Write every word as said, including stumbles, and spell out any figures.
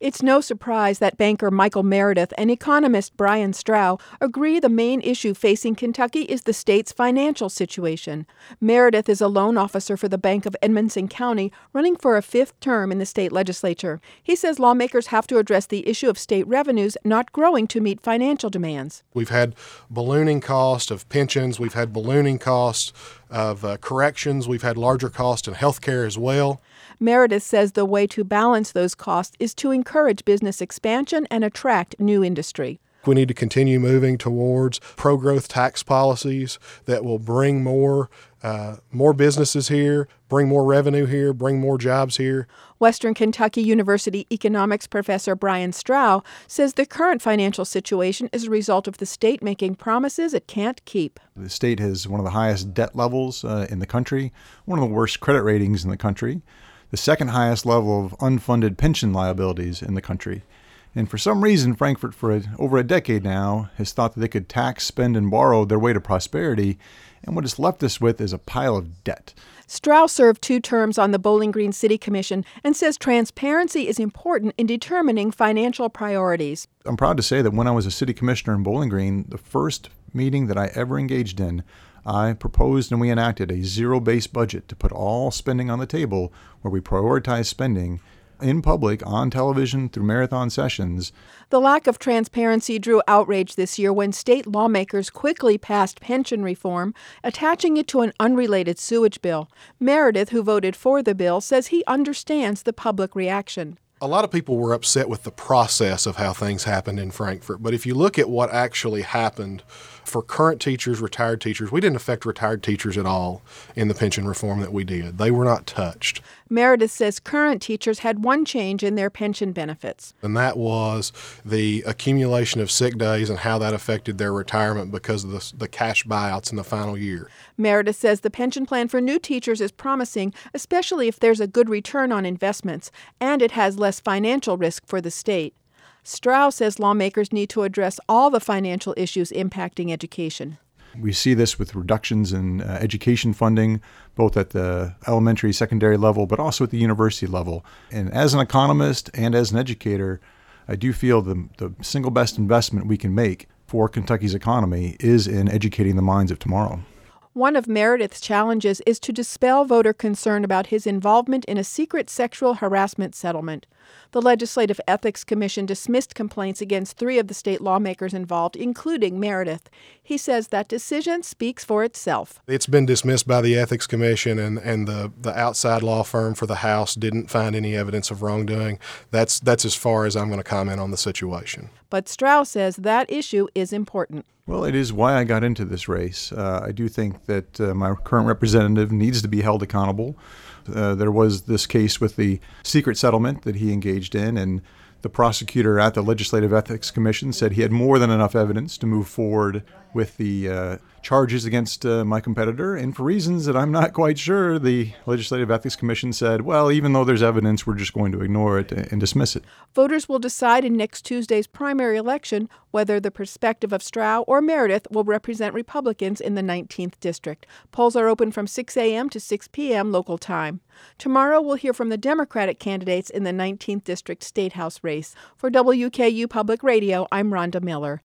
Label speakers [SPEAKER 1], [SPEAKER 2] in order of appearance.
[SPEAKER 1] It's no surprise that banker Michael Meredith and economist Brian Strow agree the main issue facing Kentucky is the state's financial situation. Meredith is a loan officer for the Bank of Edmonson County, running for a fifth term in the state legislature. He says lawmakers have to address the issue of state revenues not growing to meet financial demands.
[SPEAKER 2] We've had ballooning cost of pensions. We've had ballooning costs of uh, corrections. We've had larger costs in health care as well.
[SPEAKER 1] Meredith says the way to balance those costs is to encourage business expansion and attract new industry.
[SPEAKER 2] We need to continue moving towards pro-growth tax policies that will bring more uh, more businesses here, bring more revenue here, bring more jobs here.
[SPEAKER 1] Western Kentucky University economics professor Brian Strow says the current financial situation is a result of the state making promises it can't keep.
[SPEAKER 3] The state has one of the highest debt levels uh, in the country, one of the worst credit ratings in the country, the second highest level of unfunded pension liabilities in the country. And for some reason, Frankfort, for a, over a decade now, has thought that they could tax, spend, and borrow their way to prosperity, and what it's left us with is a pile of debt.
[SPEAKER 1] Strow served two terms on the Bowling Green City Commission and says transparency is important in determining financial priorities.
[SPEAKER 3] I'm proud to say that when I was a city commissioner in Bowling Green, the first meeting that I ever engaged in, I proposed and we enacted a zero-based budget to put all spending on the table where we prioritize spending in public, on television, through marathon sessions.
[SPEAKER 1] The lack of transparency drew outrage this year when state lawmakers quickly passed pension reform, attaching it to an unrelated sewage bill. Meredith, who voted for the bill, says he understands the public reaction.
[SPEAKER 2] A lot of people were upset with the process of how things happened in Frankfort, but if you look at what actually happened for current teachers, retired teachers, we didn't affect retired teachers at all in the pension reform that we did. They were not touched.
[SPEAKER 1] Meredith says current teachers had one change in their pension benefits.
[SPEAKER 2] And that was the accumulation of sick days and how that affected their retirement because of the, the cash buyouts in the final year.
[SPEAKER 1] Meredith says the pension plan for new teachers is promising, especially if there's a good return on investments, and it has less financial risk for the state. Strow says lawmakers need to address all the financial issues impacting education.
[SPEAKER 3] We see this with reductions in uh, education funding, both at the elementary, secondary level, but also at the university level. And as an economist and as an educator, I do feel the, the single best investment we can make for Kentucky's economy is in educating the minds of tomorrow.
[SPEAKER 1] One of Meredith's challenges is to dispel voter concern about his involvement in a secret sexual harassment settlement. The Legislative Ethics Commission dismissed complaints against three of the state lawmakers involved, including Meredith. He says that decision speaks for itself.
[SPEAKER 2] It's been dismissed by the Ethics Commission, and, and the, the outside law firm for the House didn't find any evidence of wrongdoing. That's, that's as far as I'm going to comment on the situation.
[SPEAKER 1] But Strow says that issue is important.
[SPEAKER 3] Well, it is why I got into this race. Uh, I do think that uh, my current representative needs to be held accountable. Uh, there was this case with the secret settlement that he engaged in, and the prosecutor at the Legislative Ethics Commission said he had more than enough evidence to move forward with the uh, charges against uh, my competitor. And for reasons that I'm not quite sure, the Legislative Ethics Commission said, well, even though there's evidence, we're just going to ignore it and dismiss it.
[SPEAKER 1] Voters will decide in next Tuesday's primary election whether the perspective of Strow or Meredith will represent Republicans in the nineteenth District. Polls are open from six a.m. to six p.m. local time. Tomorrow, we'll hear from the Democratic candidates in the nineteenth District State House race. For W K U Public Radio, I'm Rhonda Miller.